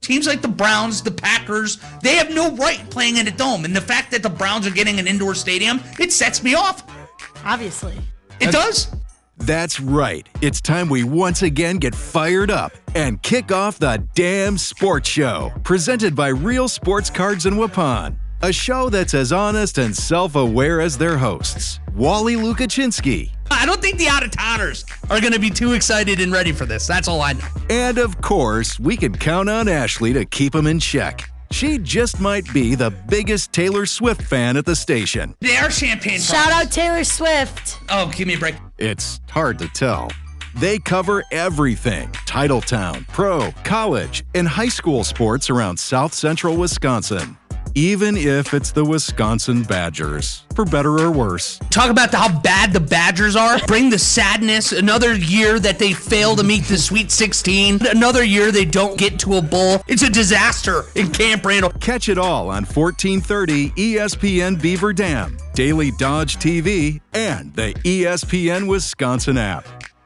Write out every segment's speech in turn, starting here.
Teams like the Browns, the Packers, they have no right playing in a dome. And the fact that the Browns are getting an indoor stadium, it sets me off. Obviously. It does? That's right. It's time we once again get fired up and kick off the Damn Sports Show, presented by Real Sports Cards in Waupun. A show that's as honest and self-aware as their hosts, Wally Lukaczynski. I don't think the out-of-towners are going to be too excited and ready for this. That's all I know. And of course, we can count on Ashley to keep them in check. She just might be the biggest Taylor Swift fan at the station. They are champagne Shout bottles. out Taylor Swift. Oh, give me a break. It's hard to tell. They cover everything: Titletown, pro, college, and high school sports around South Central Wisconsin. Even if it's the Wisconsin Badgers, for better or worse. Talk about how bad the Badgers are. Bring the sadness. Another year that they fail to meet the Sweet 16. Another year they don't get to a bowl. It's a disaster in Camp Randall. Catch it all on 1430 ESPN Beaver Dam, Daily Dodge TV, and the ESPN Wisconsin app.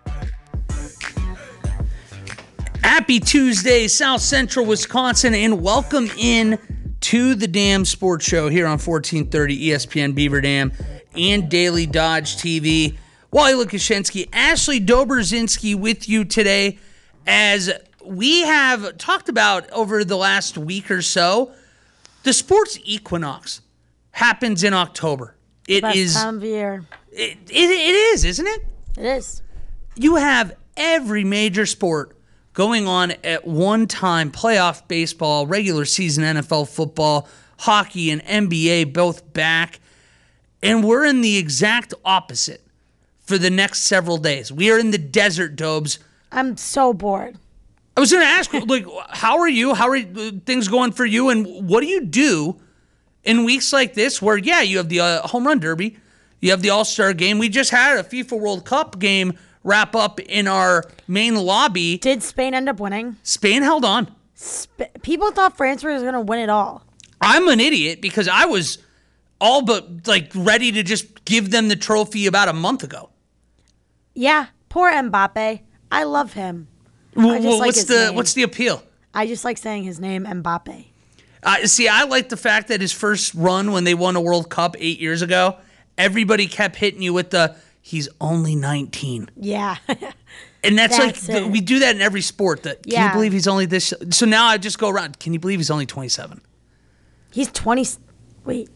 Happy Tuesday, South Central Wisconsin, and welcome in to the Damn Sports Show here on 1430 ESPN Beaver Dam and Daily Dodge TV. Wally Lukaczynski, Ashley Dobrzinski with you today as we have talked about over the last week or so. The sports equinox happens in October. It Best is time of year. It is, isn't it? It is. You have every major sport going on at one time: playoff baseball, regular season NFL football, hockey, and NBA both back. And we're in the exact opposite for the next several days. We are in the desert, Dobes. I'm so bored. I was going to ask, like, how are you? How are things going for you? And what do you do in weeks like this where, yeah, you have the home run derby, you have the All-Star game. We just had a FIFA World Cup game wrap up in our main lobby. Did Spain end up winning? Spain held on. People thought France was going to win it all. I'm an idiot because I was all but like ready to just give them the trophy about a month ago. Yeah, poor Mbappe. I love him. What's the appeal? I just like saying his name, Mbappe. See, I like the fact that his first run when they won a World Cup 8 years ago, everybody kept hitting you with the, he's only 19. Yeah. And that's we do that in every sport. Can you believe he's only this? So now I just go around, can you believe he's only 27? He's 20. Wait.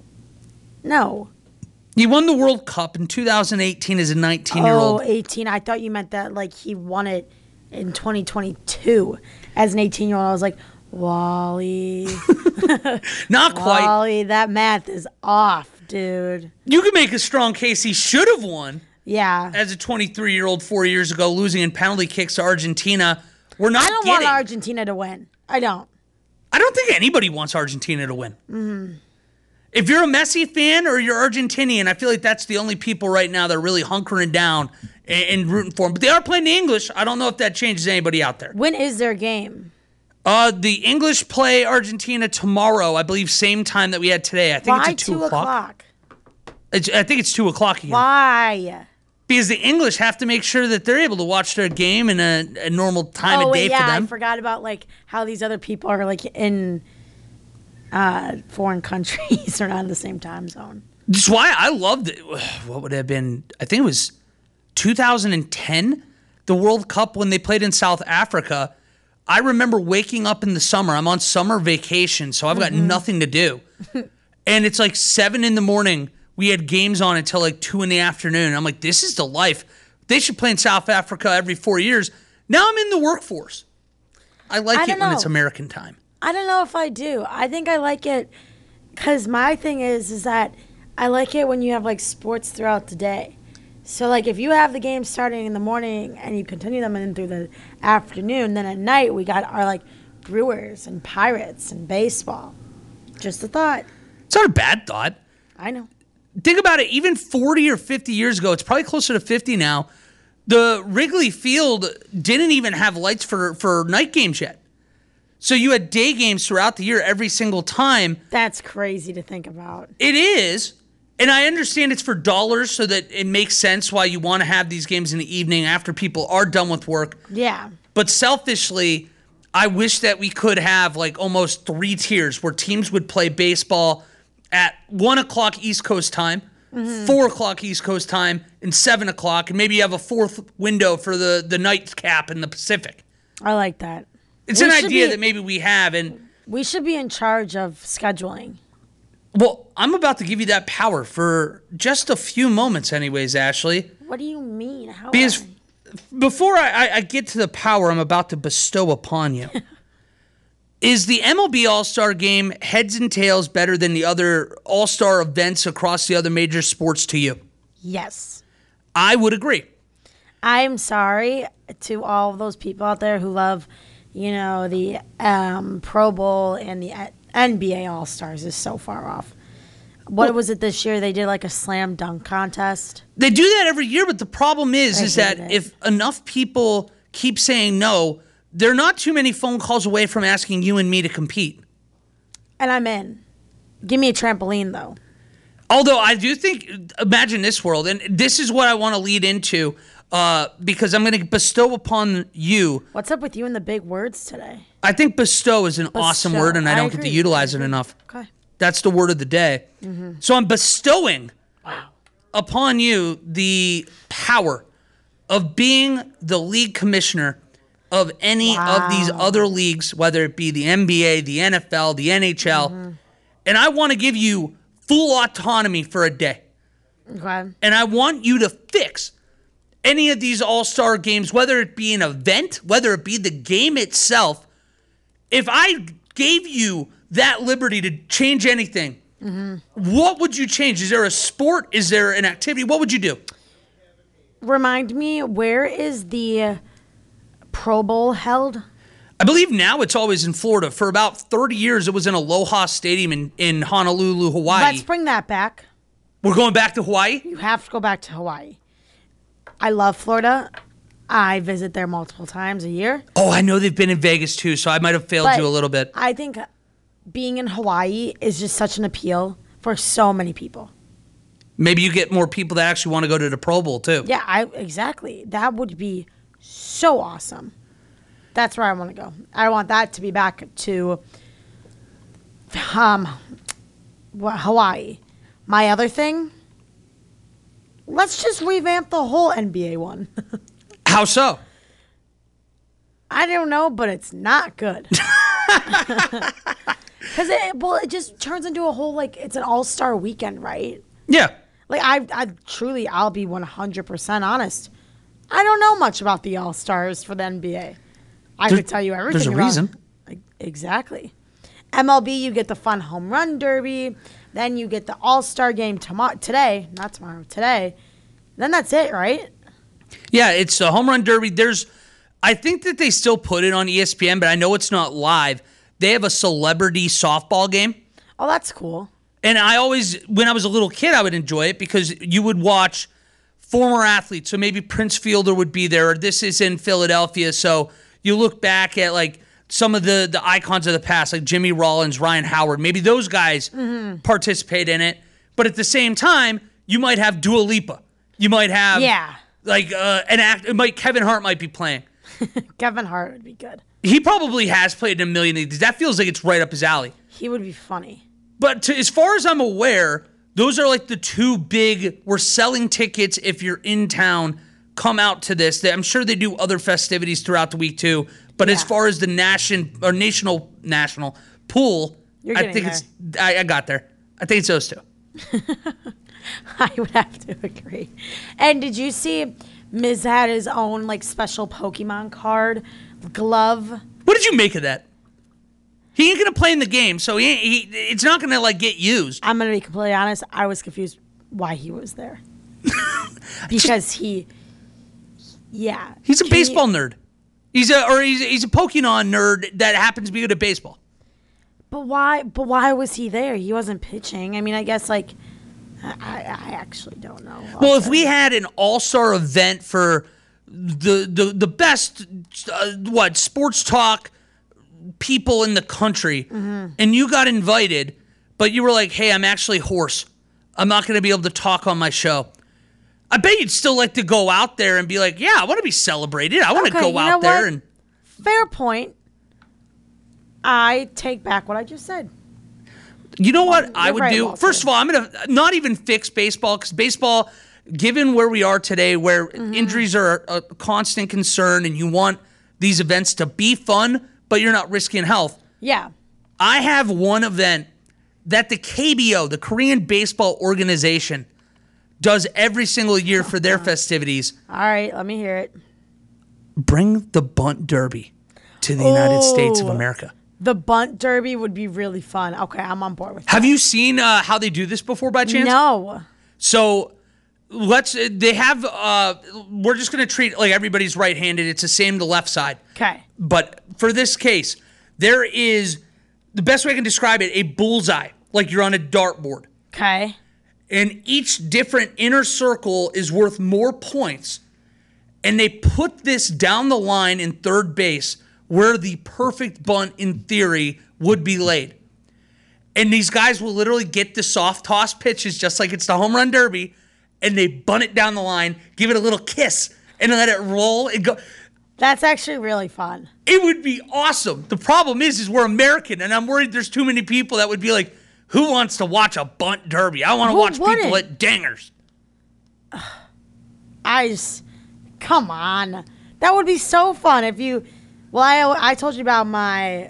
No. He won the World Cup in 2018 as a 19-year-old. Oh, 18. I thought you meant that like he won it in 2022 as an 18-year-old. I was like, Wally. Not quite. Wally, that math is off, dude. You could make a strong case he should have won. Yeah. As a 23-year-old 4 years ago, losing in penalty kicks to Argentina. I don't want Argentina to win. I don't think anybody wants Argentina to win. Mm-hmm. If you're a Messi fan or you're Argentinian, I feel like that's the only people right now that are really hunkering down and rooting for them. But they are playing the English. I don't know if that changes anybody out there. When is their game? The English play Argentina tomorrow, I believe, same time that we had today. I think Why it's at 2 o'clock. I think it's 2 o'clock again. Why? Because the English have to make sure that they're able to watch their game in a normal time of day for them. I forgot about like how these other people are like in foreign countries are not in the same time zone. That's why I loved it. What would it have been? I think it was 2010, the World Cup when they played in South Africa. I remember waking up in the summer. I'm on summer vacation, so I've got nothing to do. And it's like 7 in the morning. We had games on until like 2 in the afternoon. I'm like, this is the life. They should play in South Africa every 4 years. Now I'm in the workforce. I like it when it's American time. I don't know if I do. I think I like it because my thing is that I like it when you have like sports throughout the day. So like if you have the game starting in the morning and you continue them in through the afternoon, then at night we got our like Brewers and Pirates and baseball. Just a thought. It's not a bad thought. I know. Think about it. Even 40 or 50 years ago, it's probably closer to 50 now, the Wrigley Field didn't even have lights for night games yet. So you had day games throughout the year every single time. That's crazy to think about. It is. And I understand it's for dollars so that it makes sense why you want to have these games in the evening after people are done with work. Yeah. But selfishly, I wish that we could have like almost 3 tiers where teams would play baseball at 1 o'clock East Coast time, 4 o'clock East Coast time, and 7 o'clock, and maybe you have a 4th window for the nightcap in the Pacific. I like that. It's an idea that maybe we have, and we should be in charge of scheduling. Well, I'm about to give you that power for just a few moments anyways, Ashley. What do you mean? How? Because before I get to the power I'm about to bestow upon you, is the MLB All-Star Game heads and tails better than the other All-Star events across the other major sports to you? Yes. I would agree. I'm sorry to all of those people out there who love, the Pro Bowl and the NBA All-Stars is so far off. What was it this year? They did like a slam dunk contest. They do that every year, but the problem is that if enough people keep saying no, there are not too many phone calls away from asking you and me to compete. And I'm in. Give me a trampoline, though. Although I do think, imagine this world, and this is what I want to lead into because I'm going to bestow upon you. What's up with you and the big words today? I think bestow is an awesome word, and I don't get to utilize it enough. Okay. That's the word of the day. Mm-hmm. So I'm bestowing upon you the power of being the league commissioner of any of these other leagues, whether it be the NBA, the NFL, the NHL. And I want to give you full autonomy for a day. Okay. And I want you to fix any of these all-star games, whether it be an event, whether it be the game itself. If I gave you that liberty to change anything, what would you change? Is there a sport? Is there an activity? What would you do? Remind me, where is the Pro Bowl held? I believe now it's always in Florida. For about 30 years, it was in Aloha Stadium in Honolulu, Hawaii. Let's bring that back. We're going back to Hawaii? You have to go back to Hawaii. I love Florida. I visit there multiple times a year. Oh, I know they've been in Vegas too, so I might have failed you a little bit. I think being in Hawaii is just such an appeal for so many people. Maybe you get more people that actually want to go to the Pro Bowl too. Yeah, exactly. That would be so awesome. That's where I want to go. I want that to be back to Hawaii. My other thing, let's just revamp the whole NBA one. How so? I don't know, but it's not good. Because it just turns into a whole, it's an all-star weekend, right? Yeah. I'll be 100% honest. I don't know much about the All-Stars for the NBA. I could tell you everything. There's a reason. Exactly. MLB, you get the fun home run derby. Then you get the All-Star game today. Then that's it, right? Yeah, it's a home run derby. I think that they still put it on ESPN, but I know it's not live. They have a celebrity softball game. Oh, that's cool. And when I was a little kid, I would enjoy it because you would watch former athletes. So maybe Prince Fielder would be there, or this is in Philadelphia. So you look back at some of the icons of the past, like Jimmy Rollins, Ryan Howard. Maybe those guys participate in it. But at the same time, you might have Dua Lipa. You might have Kevin Hart might be playing. Kevin Hart would be good. He probably has played in a million of these. That feels like it's right up his alley. He would be funny. But as far as I'm aware, those are the two big, we're selling tickets if you're in town, come out to this. I'm sure they do other festivities throughout the week too. But as far as the national pool, I think I got there. I think it's those two. I would have to agree. And did you see Miz had his own special Pokemon card glove? What did you make of that? He ain't gonna play in the game, so it's not gonna get used. I'm gonna be completely honest. I was confused why he was there because he's a baseball nerd. He's a Pokemon nerd that happens to be good at baseball. But why was he there? He wasn't pitching. I mean, I guess I actually don't know. Well, if we had an all-star event for the best sports talk people in the country, and you got invited, but you were like, hey, I'm actually hoarse. I'm not going to be able to talk on my show. I bet you'd still like to go out there and be like, yeah, I want to be celebrated. I want to go out there. Fair point. I take back what I just said. You know what I would right, do? Walter. First of all, I'm going to not even fix baseball because baseball, given where we are today, where injuries are a constant concern and you want these events to be fun, but you're not risking health. Yeah. I have one event that the KBO, the Korean Baseball Organization, does every single year for their festivities. All right, let me hear it. Bring the bunt derby to the United States of Oh. America. The bunt derby would be really fun. Okay, I'm on board with that. Have you seen how they do this before by chance? No. So we're just going to treat like everybody's right-handed. It's the same the left side. Okay. But for this case, there is, the best way I can describe it, a bullseye, like you're on a dartboard. Okay. And each different inner circle is worth more points. And they put this down the line in third base where the perfect bunt, in theory, would be laid. And these guys will literally get the soft toss pitches just like it's the home run derby, and they bunt it down the line, give it a little kiss, and let it roll and go. That's actually really fun. It would be awesome. The problem is we're American, and I'm worried there's too many people that would be like, who wants to watch a bunt derby? I want to Who watch people wouldn't? at dingers. Come on. That would be so fun if you, well, I told you about my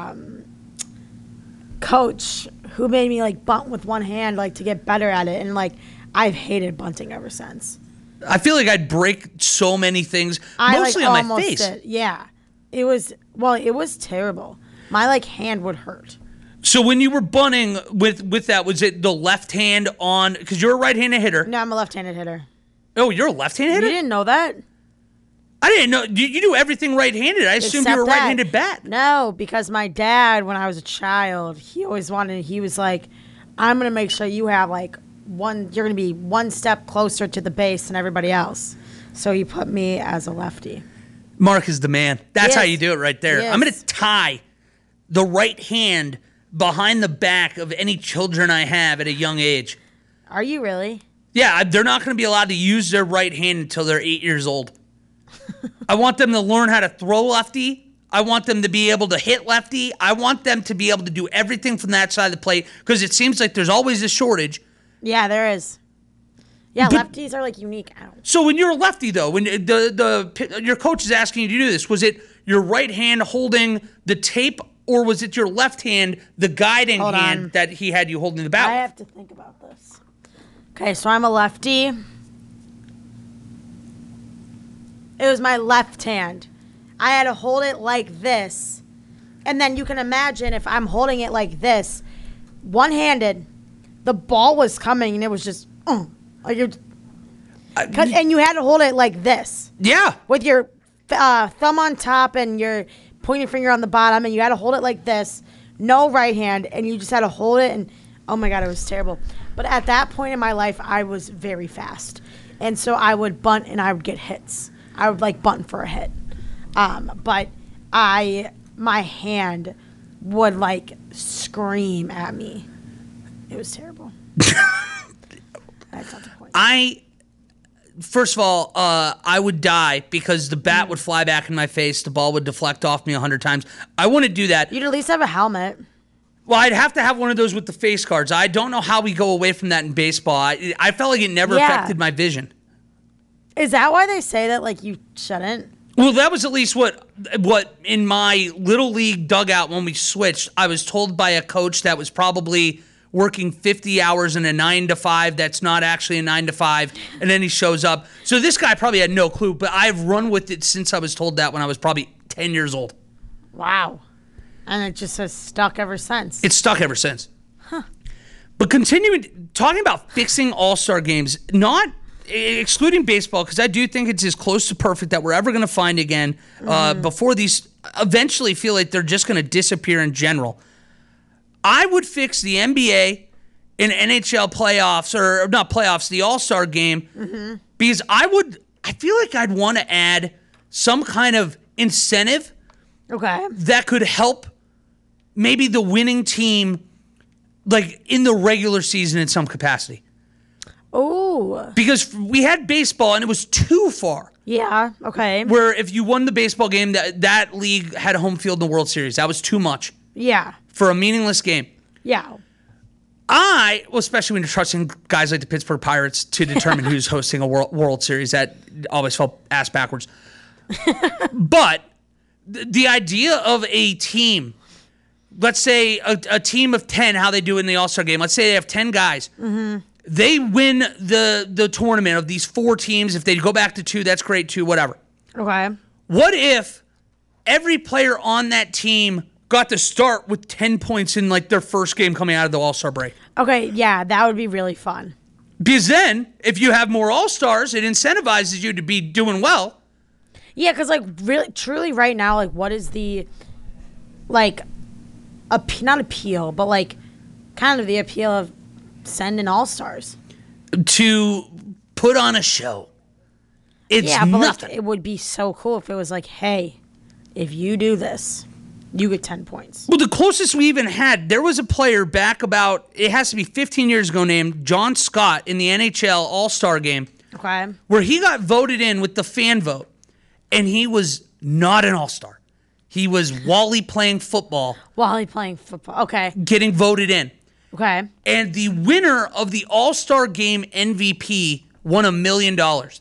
coach who made me like bunt with one hand, like to get better at it. And like, I've hated bunting ever since. I feel like I'd break so many things, mostly like, on my face. did. Yeah. It was terrible. My like hand would hurt. So when you were bunting with that, was it the left hand on, because you're a right-handed hitter. No, I'm a left-handed hitter. Oh, you're a left-handed You hitter? didn't know that? I didn't know. You do everything right-handed. I assumed you were a Except that. right-handed bat. No, because my dad, when I was a child, he was like, I'm going to make sure you have like you're going to be one step closer to the base than everybody else. So he put me as a lefty. Mark is the man. That's how Yes. you do it right there. Yes. I'm going to tie the right hand behind the back of any children I have at a young age. Are you really? Yeah, they're not going to be allowed to use their right hand until they're 8 years old. I want them to learn how to throw lefty. I want them to be able to hit lefty. I want them to be able to do everything from that side of the plate because it seems like there's always a shortage. Yeah, there is. Yeah, But- lefties are like unique. Ow. So when you're a lefty, though, when your coach is asking you to do this, was it your right hand holding the tape, or was it your left hand, the guiding Hold hand on. that he had you holding the bat? I have to think about this. Okay, so I'm a lefty. It was my left hand. I had to hold it like this. And then you can imagine if I'm holding it like this, one-handed, the ball was coming and it was just, like you're, and you had to hold it like this Yeah. with your thumb on top and your pointing finger on the bottom, and you had to hold it like this, no right hand, and you just had to hold it, and oh my God, it was terrible. But at that point in my life, I was very fast, and so I would bunt and I would get hits. I would like bunt for a hit, but my hand would like scream at me. It was terrible. That's not the point. First of all, I would die because the bat would fly back in my face. The ball would deflect off me 100 times. I wouldn't do that. You'd at least have a helmet. Well, I'd have to have one of those with the face cards. I don't know how we go away from that in baseball. I felt like it never affected my vision. Is that why they say that like you shouldn't? Well, that was at least what in my little league dugout when we switched, I was told by a coach that was probably working 50 hours in a 9-to-5 that's not actually a 9-to-5, and then he shows up. So this guy probably had no clue, but I've run with it since I was told that when I was probably 10 years old. Wow. And it just has stuck ever since. It's stuck ever since. Huh. But continuing, talking about fixing all-star games, not excluding baseball, because I do think it's as close to perfect that we're ever going to find again before these eventually feel like they're just going to disappear in general. I would fix the NBA and NHL playoffs, or not playoffs, the All-Star game, because I feel like I'd want to add some kind of incentive Okay. that could help maybe the winning team, like in the regular season in some capacity. Oh. Because we had baseball and it was too far. Yeah, okay. Where if you won the baseball game, that league had home field in the World Series. That was too much. Yeah. For a meaningless game. Yeah. Especially when you're trusting guys like the Pittsburgh Pirates to determine who's hosting a World Series, that always felt ass backwards. But the idea of a team, let's say a team of 10, how they do in the All-Star game, let's say they have 10 guys. Mm-hmm. They win the tournament of these 4 teams. If they go back to 2, that's great too, whatever. Okay. What if every player on that team got to start with 10 points in like their first game coming out of the All-Star break? Okay, yeah, that would be really fun. Because then, if you have more All-Stars, it incentivizes you to be doing well. Yeah, because like really, truly right now, like what is the, like, not appeal, but like kind of the appeal of sending All-Stars? To put on a show. It's yeah, but nothing. Like, it would be so cool if it was like, hey, if you do this, you get 10 points. Well, the closest we even had, there was a player back about, it has to be 15 years ago, named John Scott in the NHL All-Star game. Okay. Where he got voted in with the fan vote, and he was not an All-Star. He was Wally playing football. Wally playing football. Okay. Getting voted in. Okay. And the winner of the All-Star game MVP won $1 million.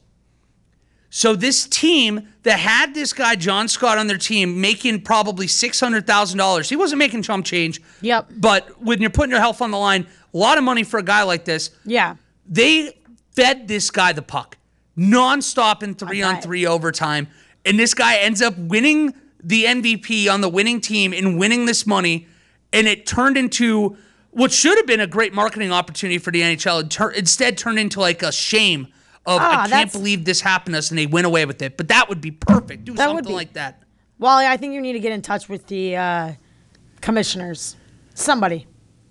So this team that had this guy, John Scott, on their team, making probably $600,000. He wasn't making chump change. Yep. But when you're putting your health on the line, a lot of money for a guy like this. Yeah. They fed this guy the puck nonstop in 3-on-3 overtime. And this guy ends up winning the MVP on the winning team and winning this money. And it turned into what should have been a great marketing opportunity for the NHL. Instead turned into like a shame. I can't believe this happened to us, and they went away with it. But that would be perfect. Do something like that. Wally, I think you need to get in touch with the commissioners. Somebody.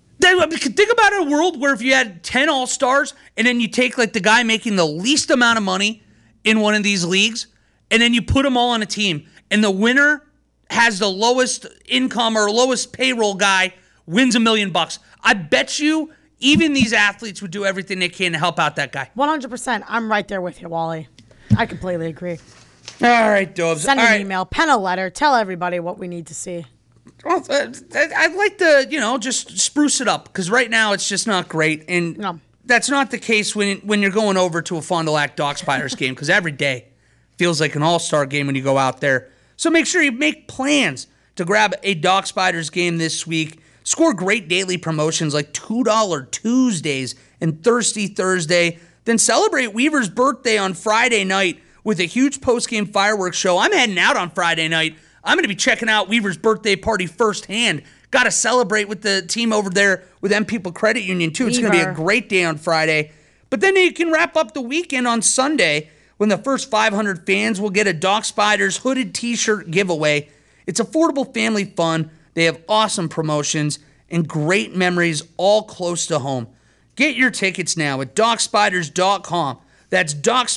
Think about a world where if you had 10 All-Stars, and then you take like the guy making the least amount of money in one of these leagues, and then you put them all on a team, and the winner has the lowest income or lowest payroll guy wins $1 million. I bet you even these athletes would do everything they can to help out that guy. 100%. I'm right there with you, Wally. I completely agree. All right, Dobbs. Send an email, pen a letter, tell everybody what we need to see. Well, I'd like to, just spruce it up because right now it's just not great. And that's not the case when you're going over to a Fond du Lac Dock Spiders game because every day feels like an all-star game when you go out there. So make sure you make plans to grab a Dock Spiders game this week. Score great daily promotions like $2 Tuesdays and Thirsty Thursday. Then celebrate Weaver's birthday on Friday night with a huge post-game fireworks show. I'm heading out on Friday night. I'm going to be checking out Weaver's birthday party firsthand. Got to celebrate with the team over there with M People Credit Union, too. It's going to be a great day on Friday. But then you can wrap up the weekend on Sunday when the first 500 fans will get a Dock Spiders hooded t-shirt giveaway. It's affordable family fun. They have awesome promotions and great memories all close to home. Get your tickets now at DockSpiders.com. That's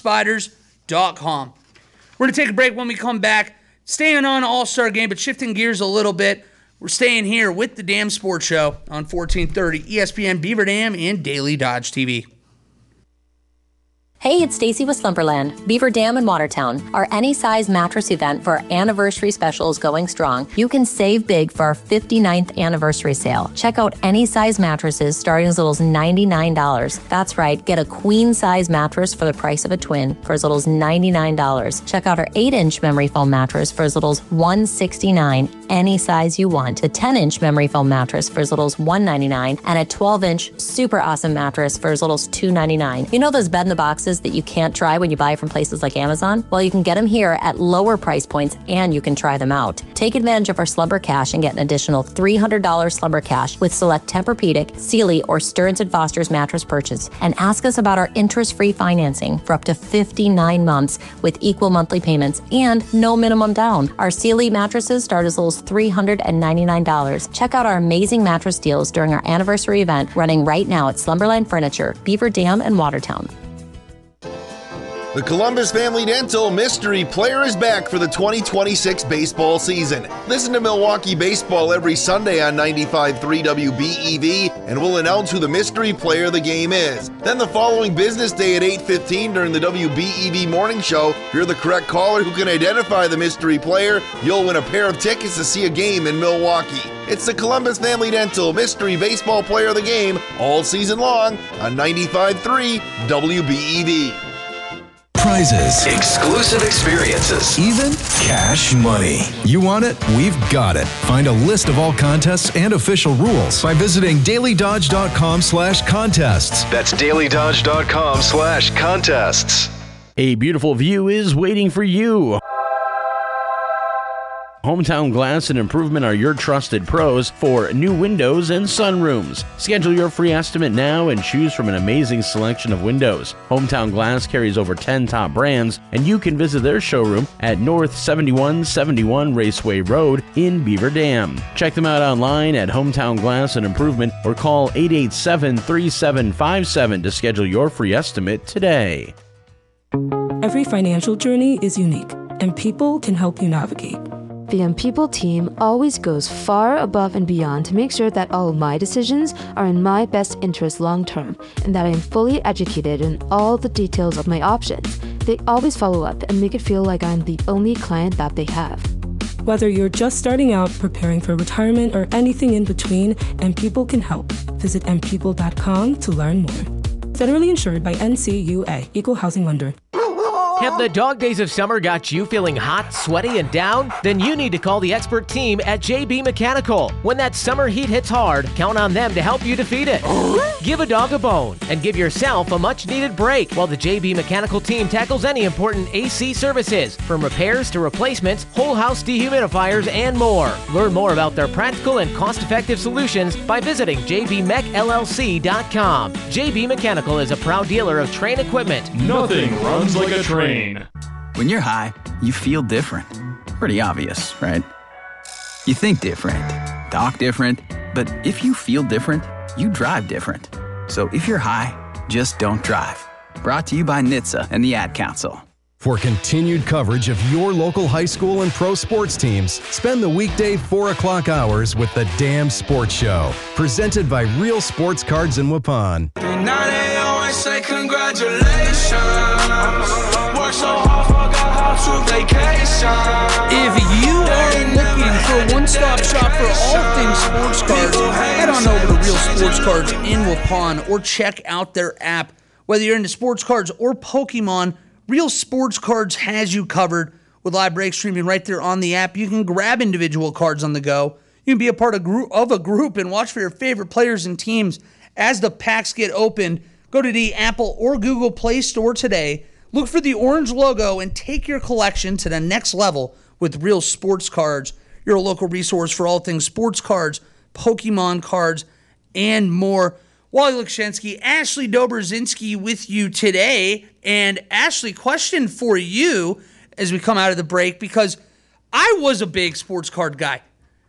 DockSpiders.com. We're going to take a break when we come back. Staying on All-Star Game, but shifting gears a little bit. We're staying here with the Dam Sports Show on 1430 ESPN Beaver Dam and Daily Dodge TV. Hey, it's Stacy with Slumberland, Beaver Dam in Watertown. Our Any Size Mattress event for our anniversary special is going strong. You can save big for our 59th anniversary sale. Check out Any Size mattresses starting as little as $99. That's right, get a queen size mattress for the price of a twin for as little as $99. Check out our 8-inch memory foam mattress for as little as $169. Any size you want. A 10-inch memory foam mattress for as little as $199 and a 12-inch super awesome mattress for as little as $299. You know those bed in the boxes that you can't try when you buy from places like Amazon? Well, you can get them here at lower price points and you can try them out. Take advantage of our Slumber Cash and get an additional $300 Slumber Cash with select Tempur-Pedic, Sealy, or Stearns & Foster's mattress purchase. And ask us about our interest-free financing for up to 59 months with equal monthly payments and no minimum down. Our Sealy mattresses start as little as $399. Check out our amazing mattress deals during our anniversary event running right now at Slumberland Furniture, Beaver Dam, and Watertown. The Columbus Family Dental Mystery Player is back for the 2026 baseball season. Listen to Milwaukee Baseball every Sunday on 95.3 WBEV, and we'll announce who the mystery player of the game is. Then the following business day at 8:15 during the WBEV Morning Show, if you're the correct caller who can identify the mystery player, you'll win a pair of tickets to see a game in Milwaukee. It's the Columbus Family Dental Mystery Baseball Player of the Game all season long on 95.3 WBEV. Prizes, Exclusive experiences. even cash money. You want it? We've got it. Find a list of all contests and official rules by visiting dailydodge.com/contests. That's dailydodge.com/contests. A beautiful view is waiting for you. Hometown Glass and Improvement are your trusted pros for new windows and sunrooms. Schedule your free estimate now and choose from an amazing selection of windows. Hometown Glass carries over 10 top brands, and you can visit their showroom at North 7171 Raceway Road in Beaver Dam. Check them out online at Hometown Glass and Improvement or call 887-3757 to schedule your free estimate today. Every financial journey is unique, and people can help you navigate. The People team always goes far above and beyond to make sure that all of my decisions are in my best interest long term and that I am fully educated in all the details of my options. They always follow up and make it feel like I'm the only client that they have. Whether you're just starting out, preparing for retirement, or anything in between, People can help. Visit mpeople.com to learn more. Federally insured by NCUA, Equal Housing Lender. Have the dog days of summer got you feeling hot, sweaty, and down? Then you need to call the expert team at JB Mechanical. When that summer heat hits hard, count on them to help you defeat it. Give a dog a bone and give yourself a much-needed break while the JB Mechanical team tackles any important AC services, from repairs to replacements, whole house dehumidifiers, and more. Learn more about their practical and cost-effective solutions by visiting jbmechllc.com. JB Mechanical is a proud dealer of Train equipment. Nothing runs like a train. When you're high, you feel different. Pretty obvious, right? You think different, talk different, but if you feel different, you drive different. So if you're high, just don't drive. Brought to you by NHTSA and the Ad Council. For continued coverage of your local high school and pro sports teams, spend the weekday 4 o'clock hours with the Damn Sports Show, presented by Real Sports Cards in Waupun. Now they always say congratulations. Work so hard, forgot how to vacation. If you are looking for a one-stop shop for all things sports cards, head on over to Real Sports Cards in Waupun or check out their app. Whether you're into sports cards or Pokemon, Real Sports Cards has you covered with live break streaming right there on the app. You can grab individual cards on the go. You can be a part of a group and watch for your favorite players and teams as the packs get opened. Go to the Apple or Google Play Store today. Look for the orange logo and take your collection to the next level with Real Sports Cards. You're a local resource for all things sports cards, Pokemon cards, and more. Wally Lukshensky, Ashley Dobrzinski with you today. And Ashley, question for you as we come out of the break, because I was a big sports card guy.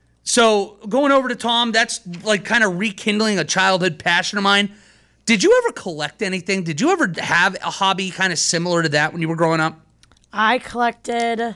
So going over to Tom, that's like kind of rekindling a childhood passion of mine. Did you ever collect anything? Did you ever have a hobby kind of similar to that when you were growing up? I collected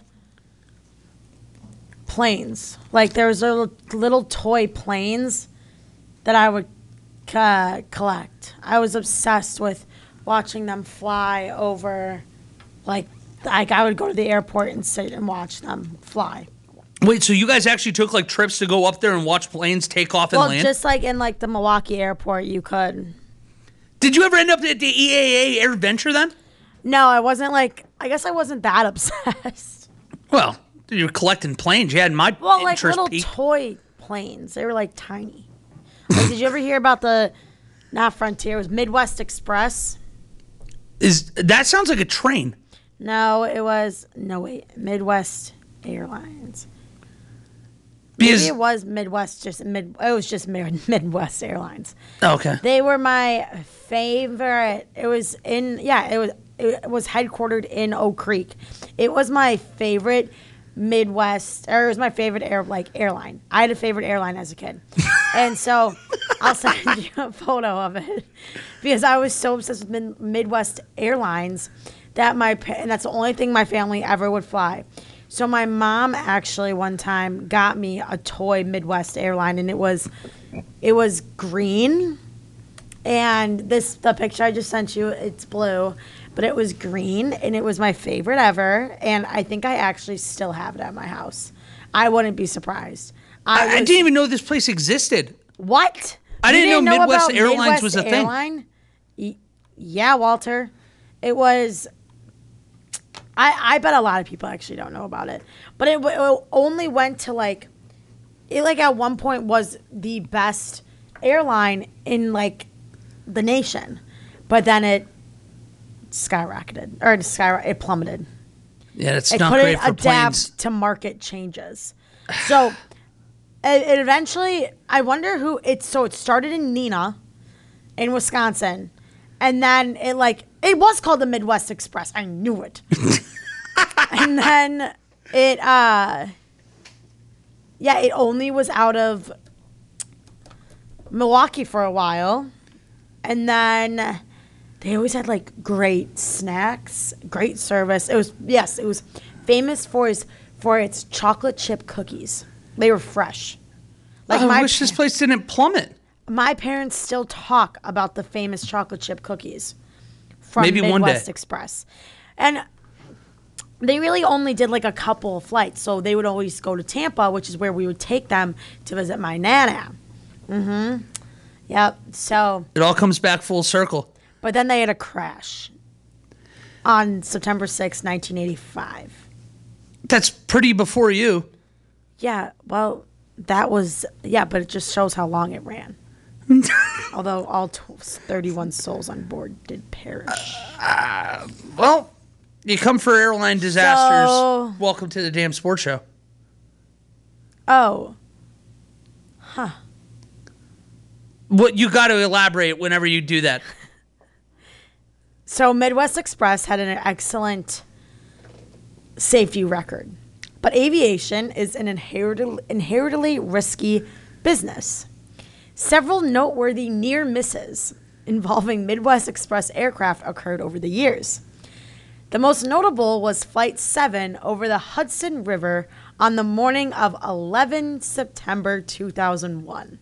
planes. Like there was little toy planes that I would collect. I was obsessed with watching them fly over. Like I would go to the airport and sit and watch them fly. Wait, so you guys actually took like trips to go up there and watch planes take off and land? Well, just like in like the Milwaukee airport, you could. Did you ever end up at the EAA AirVenture then? No, I wasn't like. I guess I wasn't that obsessed. Well, you were collecting planes. You had my like interest little peaked. toy planes. They were like tiny. Like, did you ever hear about not Frontier? It was Midwest Express. That sounds like a train? No, it was Midwest Airlines. Because maybe it was Midwest. It was just Midwest Airlines. Okay. They were my favorite. It was headquartered in Oak Creek. It was my favorite Midwest, or it was my favorite airline. I had a favorite airline as a kid. And so I'll send you a photo of it because I was so obsessed with Midwest Airlines and that's the only thing my family ever would fly. So my mom actually one time got me a toy Midwest airline, and it was green. And the picture I just sent you, it's blue, but it was green, and it was my favorite ever. And I think I actually still have it at my house. I wouldn't be surprised. I didn't even know this place existed. What? I didn't know Midwest about Airlines Midwest was a Airline? thing. Yeah, Walter. It was. I bet a lot of people actually don't know about it, but it only went to like, it like at one point was the best airline in like the nation, but then it it plummeted. Yeah, it's it not couldn't great for adapt planes. to market changes. So it eventually, I wonder who it's. So it started in Neenah, in Wisconsin, and then it was called the Midwest Express. I knew it. And then it only was out of Milwaukee for a while, and then they always had like great snacks, great service. It was famous for its chocolate chip cookies. They were fresh. I wish this place didn't plummet. My parents still talk about the famous chocolate chip cookies from Maybe Midwest one day. Express. And they really only did like a couple of flights. So they would always go to Tampa, which is where we would take them to visit my Nana. Mm-hmm. Yep. So It all comes back full circle. but then they had a crash on September 6, 1985. That's pretty before you. Yeah, well, that was, but it just shows how long it ran. Although all 31 souls on board did perish. Well, you come for airline disasters. So- Welcome to the damn sports show. Oh. Huh. What you got to elaborate whenever you do that. So Midwest Express had an excellent safety record, but aviation is an inherently risky business. Several noteworthy near misses involving Midwest Express aircraft occurred over the years. The most notable was Flight 7 over the Hudson River on the morning of 11 September 2001.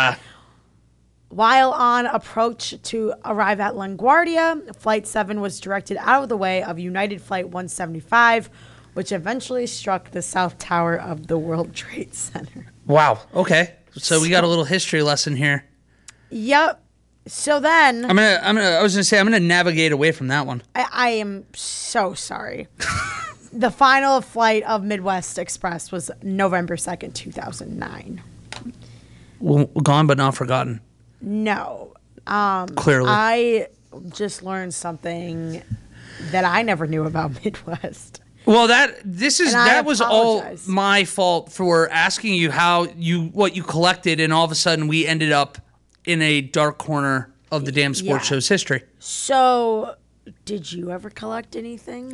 While on approach to arrive at LaGuardia, Flight 7 was directed out of the way of United Flight 175, which eventually struck the South Tower of the World Trade Center. Wow. Okay. So we got a little history lesson here. Yep. So then I was gonna say I'm gonna navigate away from that one. I am so sorry. The final flight of Midwest Express was November 2nd, 2009. Well, gone but not forgotten. No. Clearly. I just learned something that I never knew about Midwest. Well, that was all apologize. my fault for asking you what you collected, and all of a sudden we ended up in a dark corner of the damn sports show's history. So, did you ever collect anything?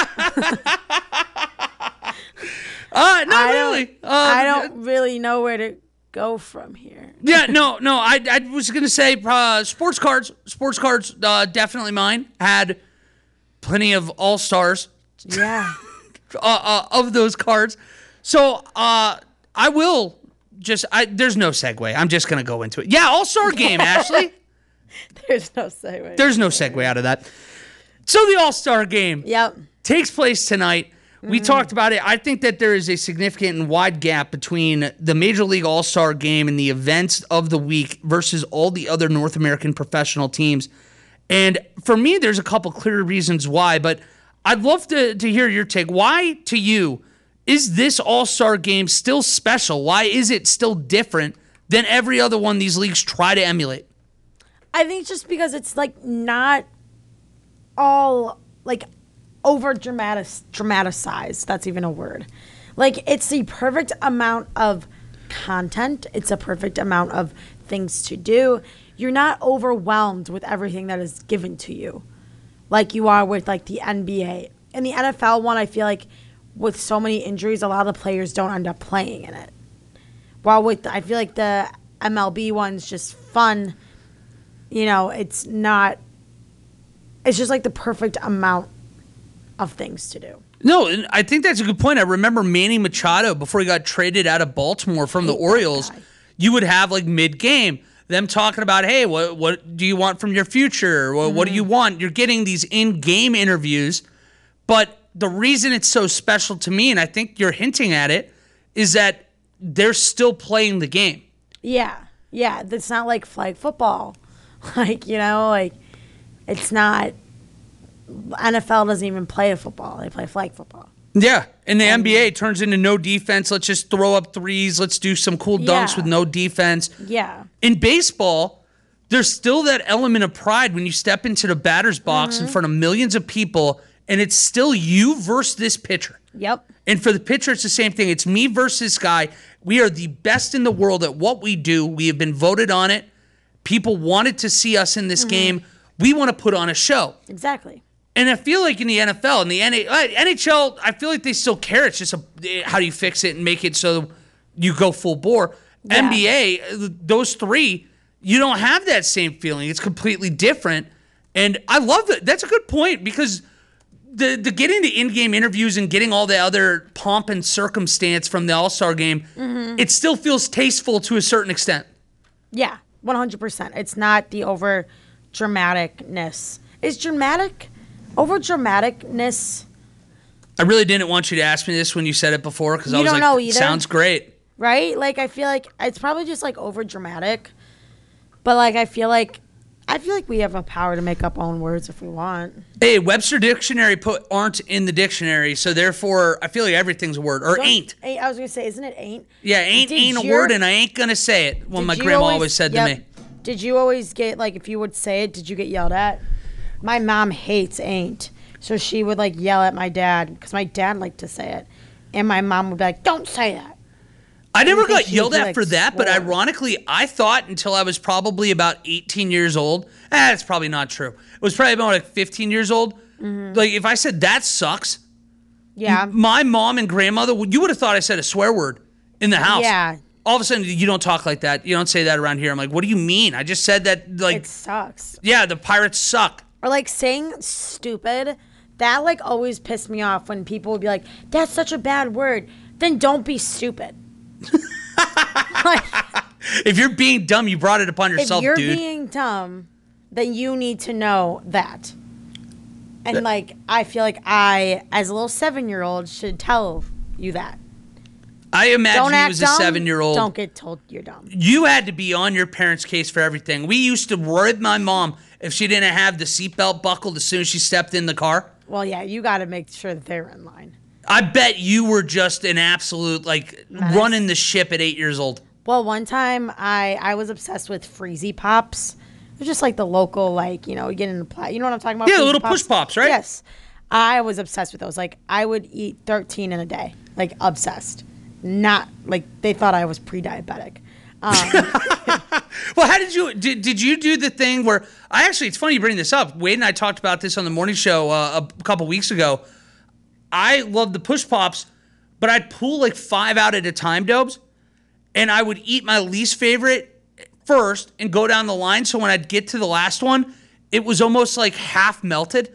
Not really. I don't really know where to go from here. Yeah, no. I was gonna say sports cards. Sports cards, definitely mine. Had plenty of all-stars. Yeah. Of those cards. So I will just. There's no segue. I'm just gonna go into it. Yeah, all-star game, Ashley. There's no segue. There's no segue out of that. So the all-star game. Yep. Takes place tonight. We talked about it. I think that there is a significant and wide gap between the Major League All-Star Game and the events of the week versus all the other North American professional teams. And for me, there's a couple clear reasons why, but I'd love to hear your take. Why, to you, is this All-Star Game still special? Why is it still different than every other one these leagues try to emulate? I think just because it's like not all like over dramatized. That's even a word. Like it's the perfect amount of content. It's a perfect amount of things to do. You're not overwhelmed with everything that is given to you like you are with like the NBA. And the NFL one, I feel like with so many injuries, a lot of the players don't end up playing in it. While I feel like the MLB one's just fun. You know, it's just like the perfect amount of things to do. No, and I think that's a good point. I remember Manny Machado, before he got traded out of Baltimore from the Orioles, you would have like mid-game them talking about, hey, what do you want from your future? What do you want? You're getting these in-game interviews, but the reason it's so special to me, and I think you're hinting at it, is that they're still playing the game. Yeah. It's not like flag football. Like, it's not. NFL doesn't even play football. They play flag football. Yeah. And the NBA turns into no defense. Let's just throw up threes. Let's do some cool dunks with no defense. Yeah. In baseball, there's still that element of pride when you step into the batter's box in front of millions of people, and it's still you versus this pitcher. Yep. And for the pitcher, it's the same thing. It's me versus this guy. We are the best in the world at what we do. We have been voted on it. People wanted to see us in this game. We want to put on a show. Exactly. And I feel like in the NFL and the NHL, I feel like they still care. It's just how do you fix it and make it so you go full bore. Yeah. NBA, those three, you don't have that same feeling. It's completely different. And I love that. That's a good point, because the getting the in-game interviews and getting all the other pomp and circumstance from the All-Star game, it still feels tasteful to a certain extent. Yeah, 100%. It's not the over dramaticness. Is dramatic? Over dramaticness. I really didn't want you to ask me this when you said it before, because I was don't like, know either. Sounds great. Right? Like, I feel like it's probably just like over dramatic. But like, I feel like we have a power to make up our own words if we want. Hey, Webster Dictionary put aren't in the dictionary, so therefore I feel like everything's a word. Or ain't. I was going to say, isn't it ain't? Yeah, ain't a word, and I ain't going to say it. Well, my grandma always said to me. Did you always get, like, if you would say it, did you get yelled at? My mom hates ain't. So she would, like, yell at my dad, because my dad liked to say it. And my mom would be like, don't say that. I never got yelled at for that, but ironically, I thought until I was probably about 18 years old. That's probably not true. It was probably about like 15 years old. Like, if I said that sucks, my mom and grandmother, you would have thought I said a swear word in the house. Yeah. All of a sudden, you don't talk like that. You don't say that around here. I'm like, what do you mean? I just said that, like. It sucks. Yeah, the Pirates suck. Or like saying stupid. That like always pissed me off when people would be like, that's such a bad word. Then don't be stupid. If you're being dumb, you brought it upon yourself, dude. If you're being dumb, then you need to know that. And like, I feel like I, as a little 7-year-old, should tell you that. I imagine you was a 7-year-old. Don't get told you're dumb. You had to be on your parents' case for everything. We used to rib my mom if she didn't have the seatbelt buckled as soon as she stepped in the car. Well, yeah, you got to make sure that they're in line. I bet you were just an absolute, like, running the ship at 8 years old. Well, one time I was obsessed with Freezy Pops. They're just like the local, like, you know, you get in the you know what I'm talking about? Yeah, little push pops, right? Yes. I was obsessed with those. Like, I would eat 13 in a day. Like, obsessed. Not, like, they thought I was pre-diabetic. Well, how did you do the thing where, it's funny you bring this up. Wade and I talked about this on the morning show a couple weeks ago. I love the push pops, but I'd pull like 5 out at a time, Dobes, and I would eat my least favorite first and go down the line. So when I'd get to the last one, it was almost like half melted.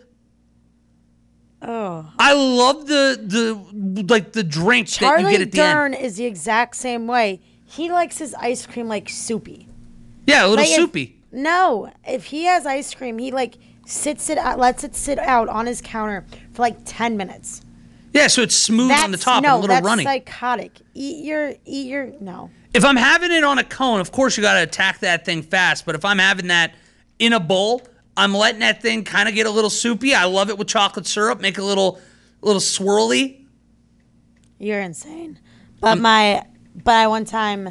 Oh, I love the drink Charlie that you get at the end. Dern is the exact same way. He likes his ice cream like soupy. Yeah, a little soupy. If he has ice cream, he like lets it sit out on his counter for like 10 minutes. Yeah, so it's smooth on the top and a little runny. No, that's psychotic. Eat your, no. If I'm having it on a cone, of course you got to attack that thing fast. But if I'm having that in a bowl, I'm letting that thing kind of get a little soupy. I love it with chocolate syrup. Make it a little swirly. You're insane. But I one time,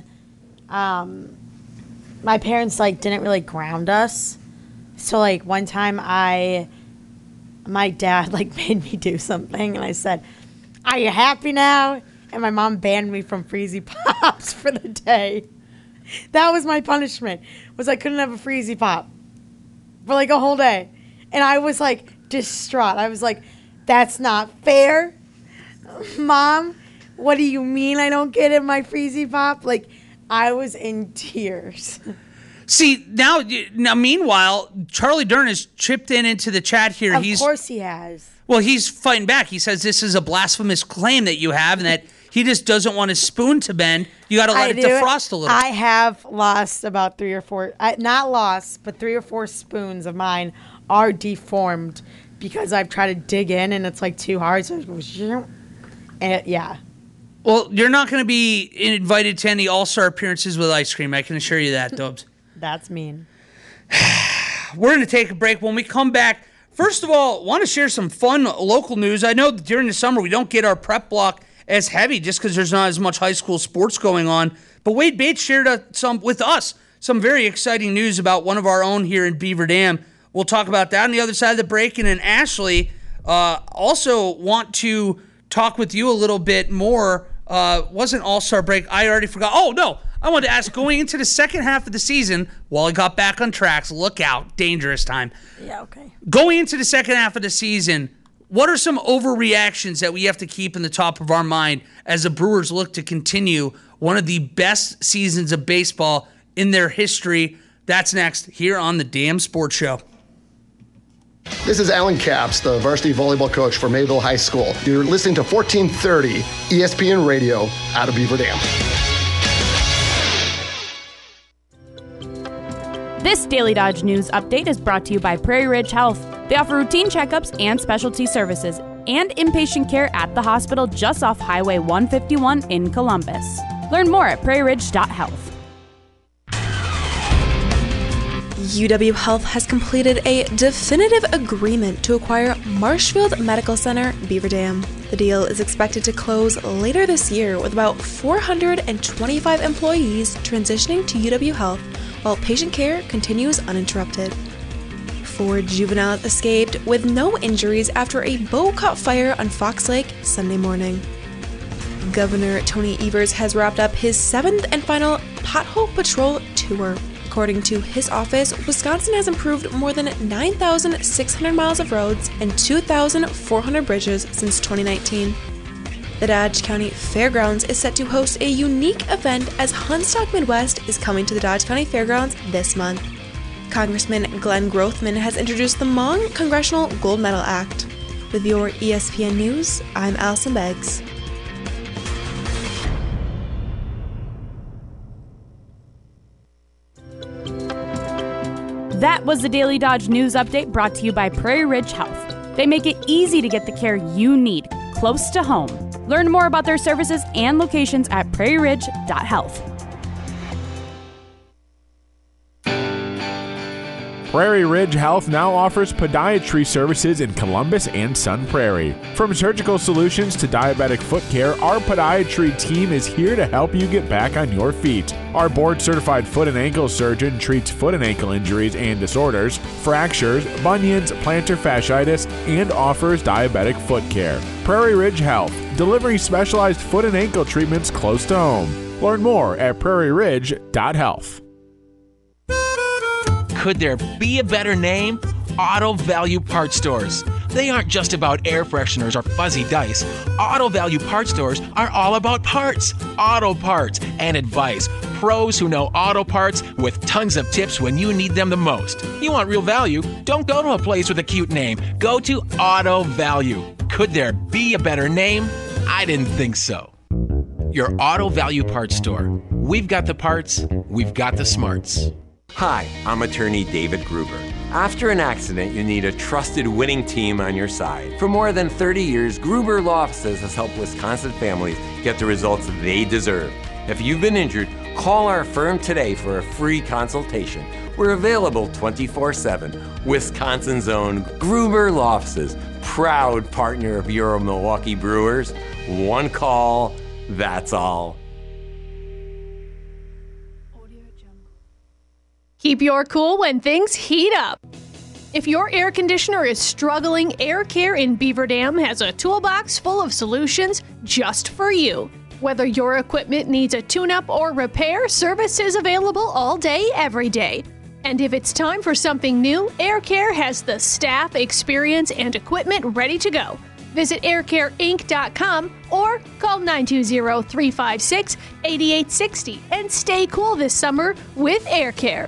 my parents like didn't really ground us. So like one time my dad like made me do something and I said, "Are you happy now?" And my mom banned me from Freezy Pops for the day. That was my punishment, was I couldn't have a Freezy Pop for like a whole day. And I was like distraught. I was like, that's not fair. Mom, what do you mean I don't get in my Freezy Pop? Like, I was in tears. See, now, meanwhile, Charlie Dern has chipped into the chat here. Of course he has. Well, he's fighting back. He says this is a blasphemous claim that you have and that he just doesn't want his spoon to bend. You got to let it defrost a little. I have lost about 3 or 4, not lost, but 3 or 4 spoons of mine are deformed because I've tried to dig in and it's like too hard. So it goes, and yeah. Well, you're not going to be invited to any All-Star appearances with ice cream. I can assure you that, Dubs. That's mean. We're going to take a break. When we come back, first of all, want to share some fun local news. I know that during the summer we don't get our prep block as heavy just because there's not as much high school sports going on. But Wade Bates shared some very exciting news about one of our own here in Beaver Dam. We'll talk about that on the other side of the break. And then Ashley, also want to talk with you a little bit more. Wasn't All-Star break. I already forgot. Oh, no. I wanted to ask, going into the second half of the season, while I got back on tracks, look out, dangerous time. Yeah, okay. Going into the second half of the season, what are some overreactions that we have to keep in the top of our mind as the Brewers look to continue one of the best seasons of baseball in their history? That's next here on the Damn Sports Show. This is Alan Capps, the varsity volleyball coach for Mayville High School. You're listening to 1430 ESPN Radio out of Beaver Dam. This Daily Dodge News update is brought to you by Prairie Ridge Health. They offer routine checkups and specialty services and inpatient care at the hospital just off Highway 151 in Columbus. Learn more at prairieridge.health. UW Health has completed a definitive agreement to acquire Marshfield Medical Center, Beaver Dam. The deal is expected to close later this year with about 425 employees transitioning to UW Health while patient care continues uninterrupted. 4 juveniles escaped with no injuries after a boat caught fire on Fox Lake Sunday morning. Governor Tony Evers has wrapped up his 7th and final Pothole Patrol tour. According to his office, Wisconsin has improved more than 9,600 miles of roads and 2,400 bridges since 2019. The Dodge County Fairgrounds is set to host a unique event as Hunstock Midwest is coming to the Dodge County Fairgrounds this month. Congressman Glenn Grothman has introduced the Hmong Congressional Gold Medal Act. With your ESPN News, I'm Allison Beggs. That was the Daily Dodge News Update brought to you by Prairie Ridge Health. They make it easy to get the care you need, close to home. Learn more about their services and locations at prairieridge.health. Prairie Ridge Health now offers podiatry services in Columbus and Sun Prairie. From surgical solutions to diabetic foot care, our podiatry team is here to help you get back on your feet. Our board-certified foot and ankle surgeon treats foot and ankle injuries and disorders, fractures, bunions, plantar fasciitis, and offers diabetic foot care. Prairie Ridge Health, delivering specialized foot and ankle treatments close to home. Learn more at prairieridge.health. Could there be a better name? Auto Value Parts Stores. They aren't just about air fresheners or fuzzy dice. Auto Value Parts Stores are all about parts, auto parts, and advice. Pros who know auto parts with tons of tips when you need them the most. You want real value? Don't go to a place with a cute name. Go to Auto Value. Could there be a better name? I didn't think so. Your Auto Value Parts Store. We've got the parts, we've got the smarts. Hi, I'm attorney David Gruber. After an accident, you need a trusted winning team on your side. For more than 30 years, Gruber Law Offices has helped Wisconsin families get the results they deserve. If you've been injured, call our firm today for a free consultation. We're available 24/7. Wisconsin's own Gruber Law Offices, proud partner of your Milwaukee Brewers. One call, that's all. Keep your cool when things heat up. If your air conditioner is struggling, Air Care in Beaver Dam has a toolbox full of solutions just for you. Whether your equipment needs a tune-up or repair, service is available all day, every day. And if it's time for something new, Air Care has the staff, experience, and equipment ready to go. Visit aircareinc.com or call 920-356-8860 and stay cool this summer with Air Care.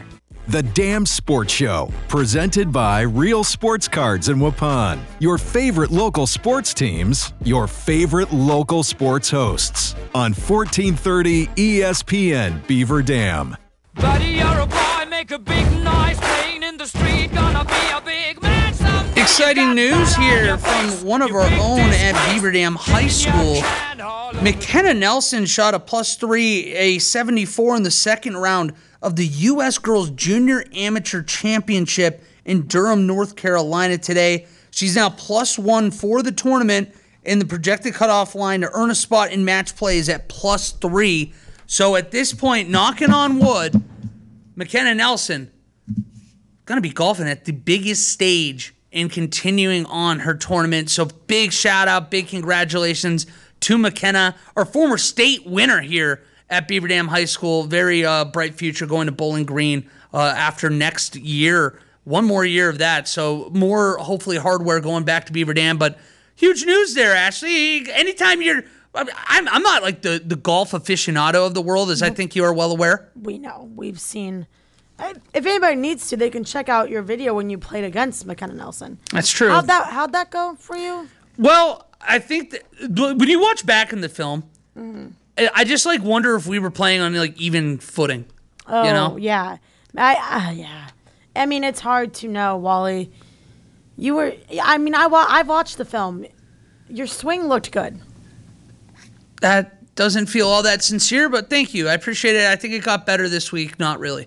The Damn Sports Show, presented by Real Sports Cards in Waupun. Your favorite local sports teams, your favorite local sports hosts. On 1430 ESPN Beaver Dam. Buddy, you're a boy, make a big noise, playing in the street, gonna be a big man someday. Exciting news here from one of our own at Beaver Dam High School. McKenna Nelson shot a +3, a 74 in the second round of the U.S. Girls Junior Amateur Championship in Durham, North Carolina today. She's now +1 for the tournament, and the projected cutoff line to earn a spot in match play is at +3. So at this point, knocking on wood, McKenna Nelson going to be golfing at the biggest stage and continuing on her tournament. So big shout out, big congratulations to McKenna, our former state winner here at Beaver Dam High School. Very bright future going to Bowling Green after next year. One more year of that. So more, hopefully, hardware going back to Beaver Dam. But huge news there, Ashley. Anytime you're... I'm not like the golf aficionado of the world, as I think you are well aware. We know. We've seen... If anybody needs to, they can check out your video when you played against McKenna Nelson. That's true. How'd that go for you? Well, I think that when you watch back in the film... Mm-hmm. I just wonder if we were playing on even footing. Oh, you know? Yeah. Yeah. I mean, it's hard to know, Wally. You were. I mean, I watched the film. Your swing looked good. That doesn't feel all that sincere, but thank you. I appreciate it. I think it got better this week. Not really.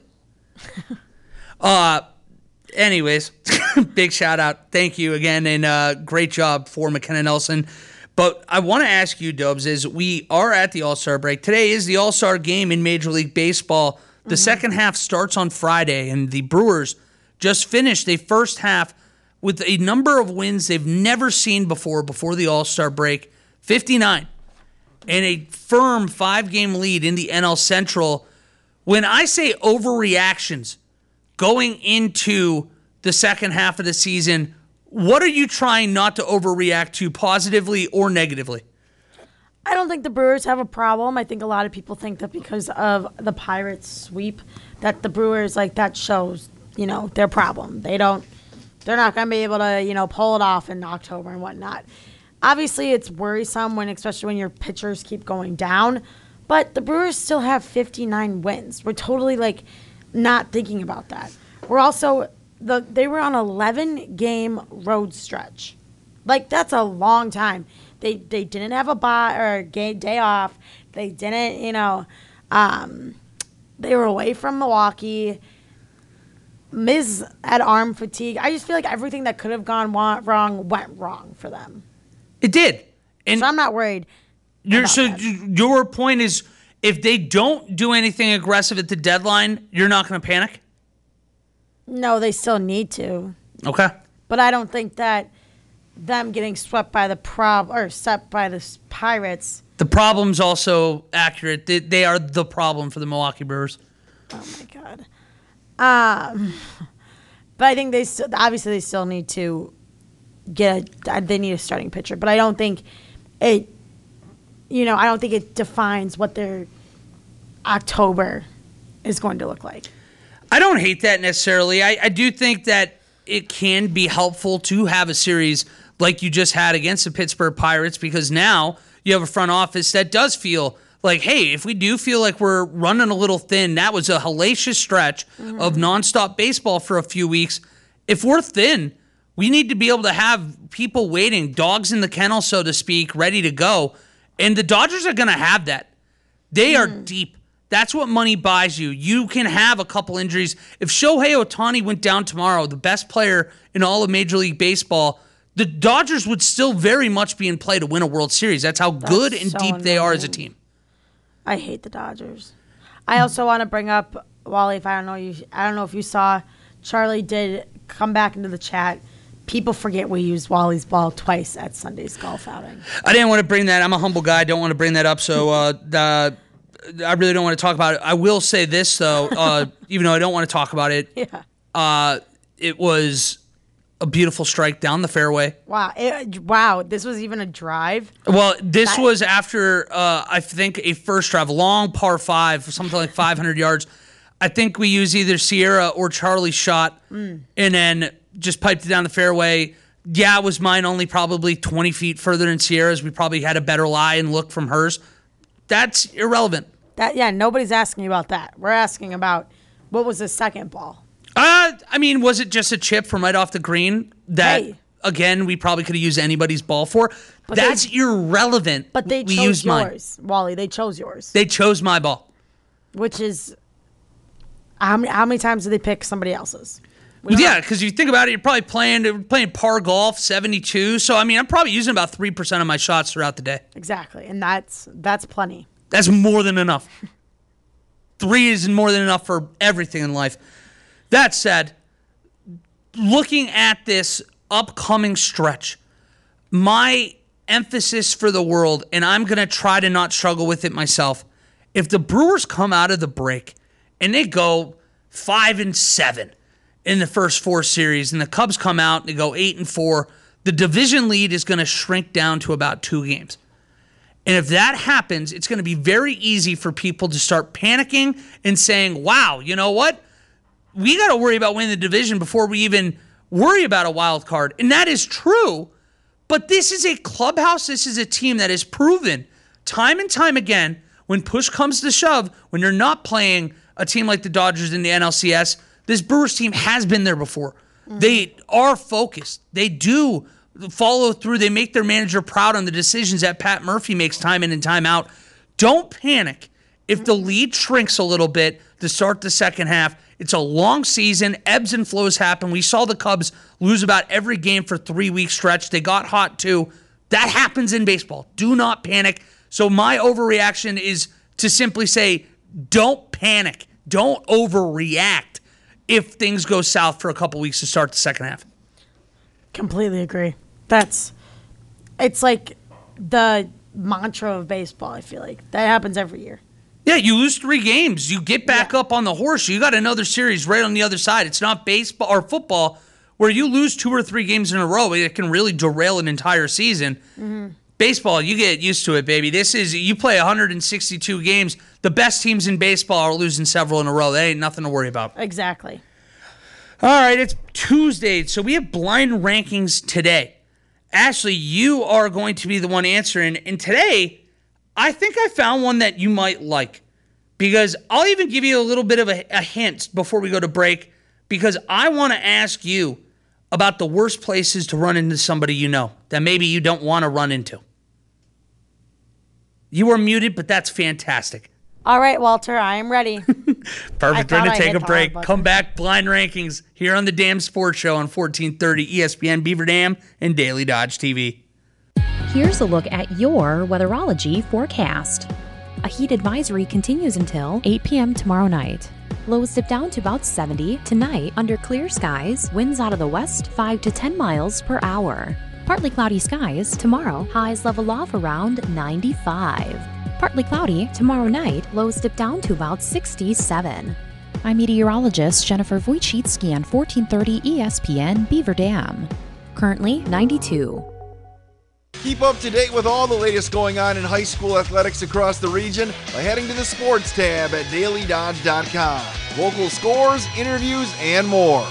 Anyways, big shout out. Thank you again, and great job for McKenna Nelson. But I want to ask you, Dubs, as we are at the All-Star break. Today is the All-Star game in Major League Baseball. The second half starts on Friday, and the Brewers just finished a first half with a number of wins they've never seen before the All-Star break, 59, and a firm 5-game lead in the NL Central. When I say overreactions going into the second half of the season, what are you trying not to overreact to, positively or negatively? I don't think the Brewers have a problem. I think a lot of people think that because of the Pirates sweep, that the Brewers, that shows, their problem. They're not going to be able to, pull it off in October and whatnot. Obviously, it's worrisome especially when your pitchers keep going down, but the Brewers still have 59 wins. We're totally, not thinking about that. We're also... They were on an 11-game road stretch. That's a long time. They didn't have a bye or a day off. They didn't, they were away from Milwaukee. Miz had arm fatigue. I just feel like everything that could have gone wrong went wrong for them. It did. And so I'm not worried. Your point is, if they don't do anything aggressive at the deadline, you're not going to panic? No, they still need to. Okay. But I don't think that them getting swept by the Pirates. The problem's also accurate. They are the problem for the Milwaukee Brewers. Oh my God. But I think they still need to they need a starting pitcher. But I don't think it defines what their October is going to look like. I don't hate that necessarily. I do think that it can be helpful to have a series like you just had against the Pittsburgh Pirates, because now you have a front office that does feel like, hey, if we do feel like we're running a little thin, that was a hellacious stretch of nonstop baseball for a few weeks. If we're thin, we need to be able to have people waiting, dogs in the kennel, so to speak, ready to go. And the Dodgers are going to have that. They are deep. That's what money buys you. You can have a couple injuries. If Shohei Ohtani went down tomorrow, the best player in all of Major League Baseball, the Dodgers would still very much be in play to win a World Series. That's how good and deep they are as a team. I hate the Dodgers. I also want to bring up, Wally, I don't know if you saw, Charlie did come back into the chat. People forget we used Wally's ball twice at Sunday's golf outing. I didn't want to bring that. I'm a humble guy. I don't want to bring that up. So I really don't want to talk about it. I will say this, though, even though I don't want to talk about it. Yeah. It was a beautiful strike down the fairway. Wow. This was even a drive? Well, this was after, I think, a first drive, a long par 5, something like 500 yards. I think we use either Sierra or Charlie's shot and then just piped it down the fairway. Yeah, was mine only probably 20 feet further than Sierra's. We probably had a better lie and look from hers. That's irrelevant. Nobody's asking you about that. We're asking about what was the second ball. I mean, was it just a chip from right off the green that, again, we probably could have used anybody's ball for? But that's irrelevant. But they chose yours, Wally. They chose yours. They chose my ball. Which is, how many times did they pick somebody else's? Yeah, because you think about it, you're probably playing par golf, 72. So, I mean, I'm probably using about 3% of my shots throughout the day. Exactly, and that's plenty. That's more than enough. 3 is more than enough for everything in life. That said, looking at this upcoming stretch, my emphasis for the world, and I'm going to try to not struggle with it myself, if the Brewers come out of the break and they go 5-7 in the first 4 series, and the Cubs come out and they go 8-4, the division lead is going to shrink down to about 2 games. And if that happens, it's going to be very easy for people to start panicking and saying, wow, you know what? We got to worry about winning the division before we even worry about a wild card. And that is true. But this is a clubhouse. This is a team that has proven time and time again, when push comes to shove, when you're not playing a team like the Dodgers in the NLCS, this Brewers team has been there before. Mm-hmm. They are focused. They do follow through. They make their manager proud on the decisions that Pat Murphy makes time in and time out. Don't panic if the lead shrinks a little bit to start the second half. It's a long season. Ebbs and flows happen. We saw the Cubs lose about every game for 3-week stretch. They got hot too. That happens in baseball. Do not panic. So my overreaction is to simply say, don't panic. Don't overreact if things go south for a couple weeks to start the second half. Completely agree. It's like the mantra of baseball, I feel like. That happens every year. Yeah, you lose 3 games. You get back up on the horse. You got another series right on the other side. It's not baseball or football where you lose 2 or 3 games in a row. It can really derail an entire season. Mm-hmm. Baseball, you get used to it, baby. You play 162 games. The best teams in baseball are losing several in a row. That ain't nothing to worry about. Exactly. All right, it's Tuesday, so we have blind rankings today. Ashley, you are going to be the one answering. And today, I think I found one that you might like. Because I'll even give you a little bit of a hint before we go to break. Because I want to ask you about the worst places to run into somebody you know that maybe you don't want to run into. You are muted, but that's fantastic. All right, Walter, I am ready. Perfect. We're going to take a break. Come back, blind rankings here on the Dam Sports Show on 1430 ESPN Beaver Dam and Daily Dodge TV. Here's a look at your weatherology forecast. A heat advisory continues until 8 p.m. tomorrow night. Lows dip down to about 70 tonight under clear skies, winds out of the west 5 to 10 miles per hour. Partly cloudy skies tomorrow, highs level off around 95. Partly cloudy tomorrow night, lows dip down to about 67. I'm meteorologist Jennifer Wojcicki on 1430 ESPN Beaver Dam. Currently 92. Keep up to date with all the latest going on in high school athletics across the region by heading to the sports tab at dailydodge.com. Local scores, interviews, and more.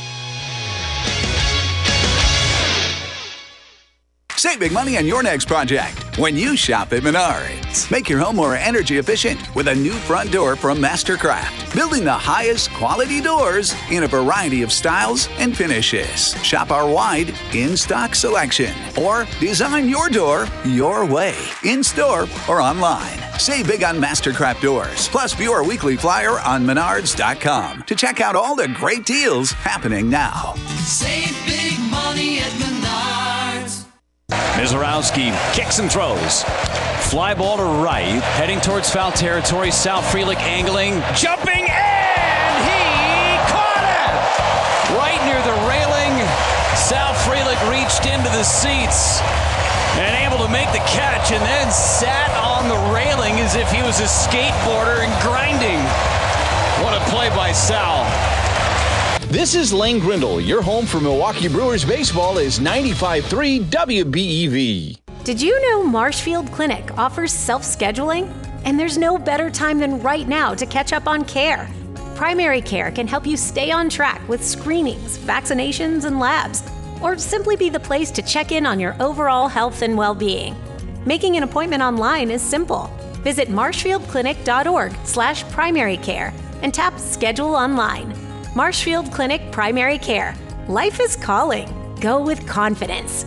Save big money on your next project when you shop at Menards. Make your home more energy efficient with a new front door from Mastercraft. Building the highest quality doors in a variety of styles and finishes. Shop our wide in-stock selection. Or design your door your way, in-store or online. Save big on Mastercraft doors. Plus, view our weekly flyer on Menards.com to check out all the great deals happening now. Save big money at Menards. Mizorowski kicks and throws. Fly ball to right, heading towards foul territory. Sal Frelick angling, jumping, and he caught it! Right near the railing, Sal Frelick reached into the seats and able to make the catch and then sat on the railing as if he was a skateboarder and grinding. What a play by Sal. This is Lane Grindle. Your home for Milwaukee Brewers baseball is 95.3 WBEV. Did you know Marshfield Clinic offers self-scheduling? And there's no better time than right now to catch up on care. Primary Care can help you stay on track with screenings, vaccinations, and labs, or simply be the place to check in on your overall health and well-being. Making an appointment online is simple. Visit marshfieldclinic.org/primarycare and tap Schedule Online. Marshfield Clinic Primary Care. Life is calling. Go with confidence.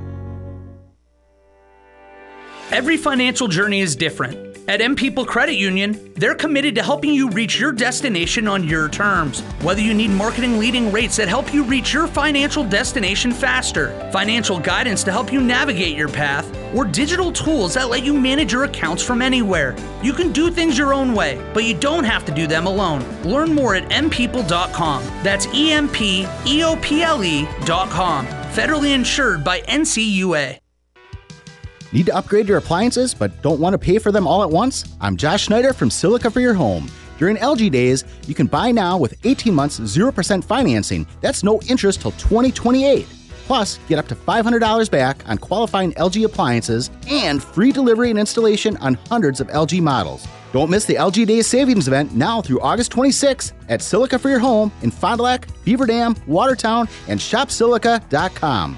Every financial journey is different. At M People Credit Union, they're committed to helping you reach your destination on your terms. Whether you need marketing leading rates that help you reach your financial destination faster, financial guidance to help you navigate your path, or digital tools that let you manage your accounts from anywhere. You can do things your own way, but you don't have to do them alone. Learn more at mpeople.com. That's EMPEOPLE.com. Federally insured by NCUA. Need to upgrade your appliances but don't want to pay for them all at once? I'm Josh Schneider from Silica for Your Home. During LG Days, you can buy now with 18 months 0% financing. That's no interest till 2028. Plus, get up to $500 back on qualifying LG appliances and free delivery and installation on hundreds of LG models. Don't miss the LG Days savings event now through August 26th at Silica for Your Home in Fond du Lac, Beaver Dam, Watertown, and shopsilica.com.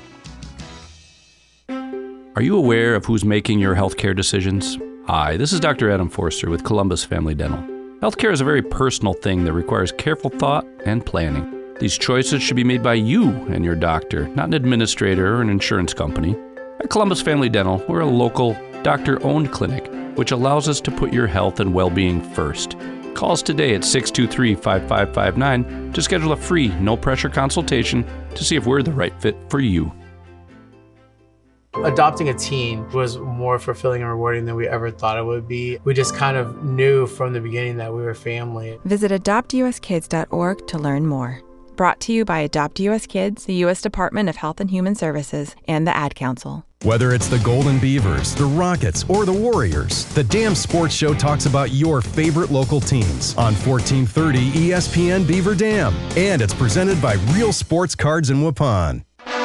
Are you aware of who's making your healthcare decisions? Hi, this is Dr. Adam Forster with Columbus Family Dental. Healthcare is a very personal thing that requires careful thought and planning. These choices should be made by you and your doctor, not an administrator or an insurance company. At Columbus Family Dental, we're a local, doctor-owned clinic, which allows us to put your health and well-being first. Call us today at 623-5559 to schedule a free, no-pressure consultation to see if we're the right fit for you. Adopting a teen was more fulfilling and rewarding than we ever thought it would be. We just kind of knew from the beginning that we were family. Visit adoptuskids.org to learn more. Brought to you by Adopt US Kids, the U.S. Department of Health and Human Services, and the Ad Council. Whether it's the Golden Beavers, the Rockets, or the Warriors, the Damn Sports Show talks about your favorite local teams on 1430 ESPN Beaver Dam. And it's presented by Real Sports Cards in Waupun.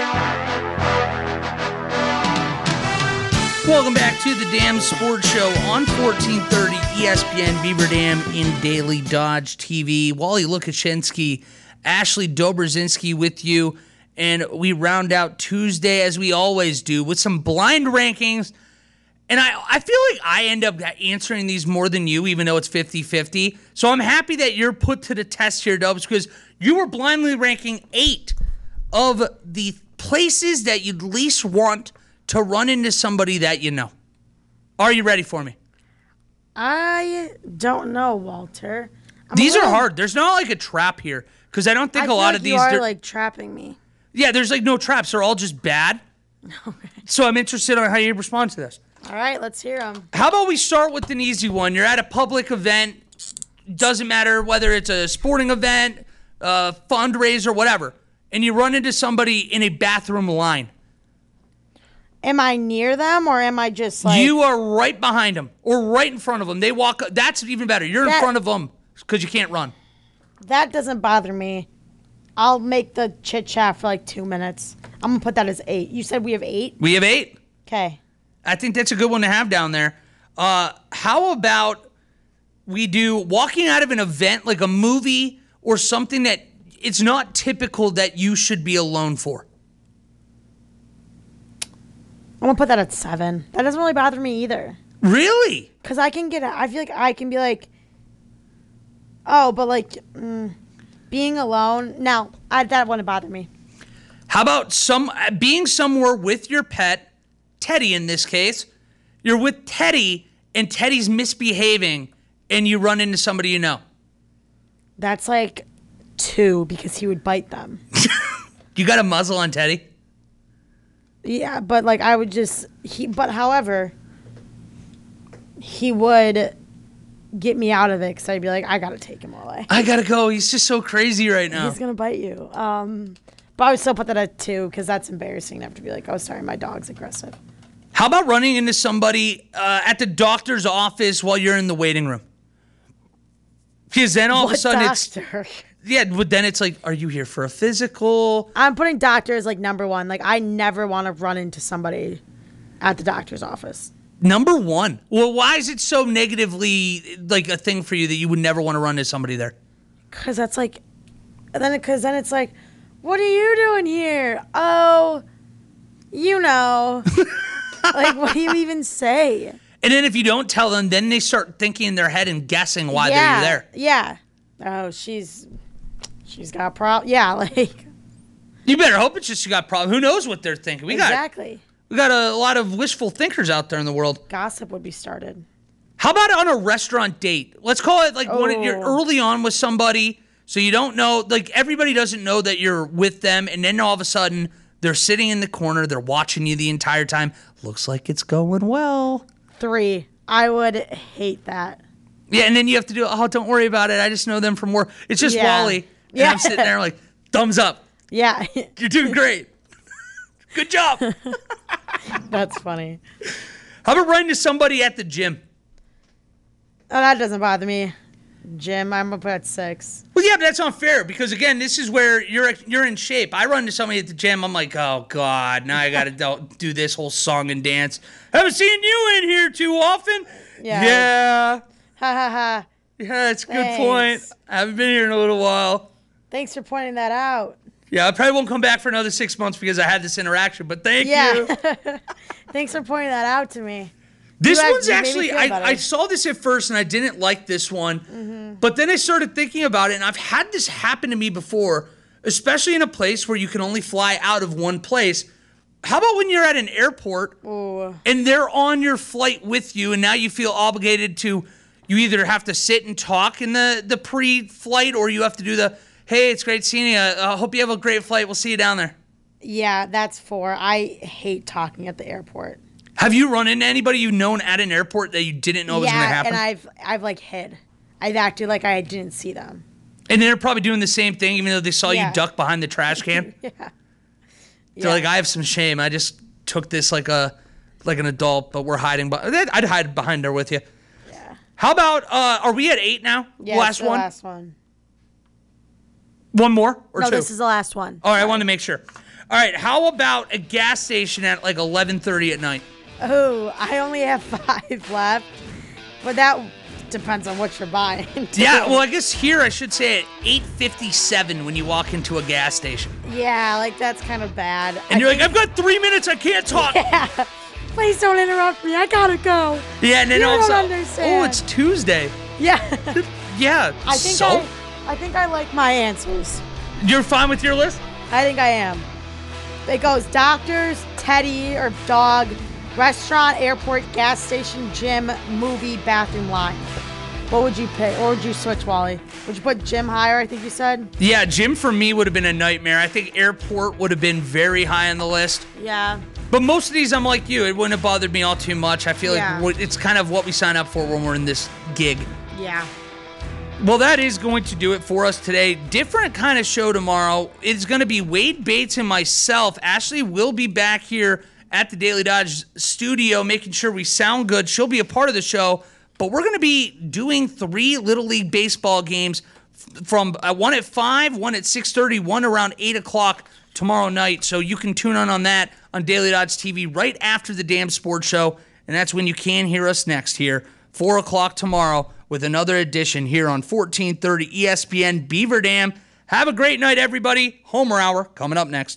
Welcome back to the Damn Sports Show on 1430 ESPN Beaver Dam in Daily Dodge TV. Wally Lukashinsky, Ashley Dobrzinski with you, and we round out Tuesday as we always do with some blind rankings. And I feel like I end up answering these more than you, even though it's 50-50. So I'm happy that you're put to the test here, Dubs, because you were blindly ranking 8 of the places that you'd least want to run into somebody that you know. Are you ready for me? I don't know, Walter. These are hard. There's not like a trap here because I don't think a lot of these. You are like trapping me. Yeah, there's like no traps. They're all just bad. Okay. So I'm interested on how you respond to this. All right, let's hear them. How about we start with an easy one? You're at a public event. Doesn't matter whether it's a sporting event, fundraiser, whatever, and you run into somebody in a bathroom line. Am I near them or am I just like... You are right behind them or right in front of them. They walk... That's even better. You're in front of them because you can't run. That doesn't bother me. I'll make the chit-chat for like 2 minutes. I'm going to put that as 8. You said we have 8? We have 8. Okay. I think that's a good one to have down there. How about we do walking out of an event like a movie or something that it's not typical that you should be alone for? I'm going to put that at 7. That doesn't really bother me either. Really? Because I feel like I can be like, oh, but like being alone. No, that wouldn't bother me. How about being somewhere with your pet, Teddy in this case? You're with Teddy and Teddy's misbehaving and you run into somebody you know. That's like 2 because he would bite them. You got a muzzle on Teddy? Yeah, but like I would just however, he would get me out of it because I'd be like, I gotta take him away. I gotta go. He's just so crazy right now. He's gonna bite you. But I would still put that at 2 because that's embarrassing to have to be like, oh, sorry, my dog's aggressive. How about running into somebody at the doctor's office while you're in the waiting room? Because then all of a sudden doctor? Yeah, but then it's like, are you here for a physical? I'm putting doctor as like number 1. Like I never want to run into somebody at the doctor's office. Number 1. Well, why is it so negatively like a thing for you that you would never want to run into somebody there? Because that's like, then it's like, what are you doing here? Oh, you know. Like, what do you even say? And then if you don't tell them, then they start thinking in their head and guessing why they're there. Yeah. Oh, she's got a problem. Yeah, like. You better hope it's just you got a problem. Who knows what they're thinking? We got a lot of wishful thinkers out there in the world. Gossip would be started. How about on a restaurant date? Let's call it like you're early on with somebody, so you don't know, like everybody doesn't know that you're with them, and then all of a sudden they're sitting in the corner, they're watching you the entire time. Looks like it's going well. 3. I would hate that. Yeah, and then you have to do, don't worry about it. I just know them from work. It's just Wally. And I'm sitting there like, thumbs up. Yeah. You're doing great. Good job. That's funny. How about running to somebody at the gym? Oh, that doesn't bother me. Gym, I'm up at 6. Well, yeah, but that's unfair because, again, this is where you're in shape. I run to somebody at the gym. I'm like, oh, God, now I got to do this whole song and dance. Haven't seen you in here too often. Yeah. Ha, ha, ha. Yeah, that's a good point. I haven't been here in a little while. Thanks for pointing that out. Yeah, I probably won't come back for another 6 months because I had this interaction, but thank you. Thanks for pointing that out to me. This one's actually, I saw this at first and I didn't like this one, but then I started thinking about it, and I've had this happen to me before, especially in a place where you can only fly out of one place. How about when you're at an airport and they're on your flight with you, and now you feel obligated to, you either have to sit and talk in the pre-flight, or you have to do the, hey, it's great seeing you. I hope you have a great flight. We'll see you down there. Yeah, that's 4. I hate talking at the airport. Have you run into anybody you've known at an airport that you didn't know was going to happen? Yeah, and I've like hid. I've acted like I didn't see them. And they're probably doing the same thing, even though they saw you duck behind the trash can? They're like, I have some shame. I just took this like an adult, but we're hiding. I'd hide behind there with you. Yeah. How about, are we at 8 now? Yeah, last one? Last one. One more or 2? No, this is the last one. All right, I wanted to make sure. All right, how about a gas station at like 11:30 at night? Oh, I only have 5 left, but that depends on what you're buying. Yeah, well, I guess here I should say at 8:57 when you walk into a gas station. Yeah, like that's kind of bad. And you're like, I've got 3 minutes, I can't talk. Yeah. Please don't interrupt me. I gotta go. Yeah, and then you all of a sudden, understand. oh, it's Tuesday. Yeah. Yeah. I think I like my answers. You're fine with your list? I think I am. It goes doctors, teddy or dog, restaurant, airport, gas station, gym, movie, bathroom line. What would you pick? Or would you switch, Wally? Would you put gym higher, I think you said? Yeah, gym for me would have been a nightmare. I think airport would have been very high on the list. Yeah. But most of these, I'm like you. It wouldn't have bothered me all too much. I feel like it's kind of what we sign up for when we're in this gig. Yeah. Well, that is going to do it for us today. Different kind of show tomorrow. It's going to be Wade Bates and myself. Ashley will be back here at the Daily Dodge studio, making sure we sound good. She'll be a part of the show, but we're going to be doing 3 Little League baseball games from one at 5, one at 6:30, one around 8 o'clock tomorrow night. So you can tune in on that on Daily Dodge TV right after the damn sports show, and that's when you can hear us next here, 4 o'clock tomorrow, with another edition here on 1430 ESPN Beaver Dam. Have a great night, everybody. Homer Hour coming up next.